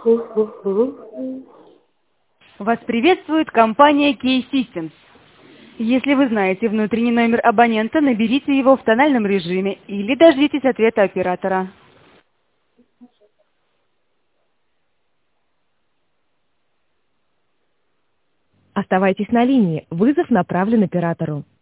Вас приветствует компания Key Systems. Если вы знаете внутренний номер абонента, наберите его в тональном режиме или дождитесь ответа оператора. Оставайтесь на линии. Вызов направлен оператору.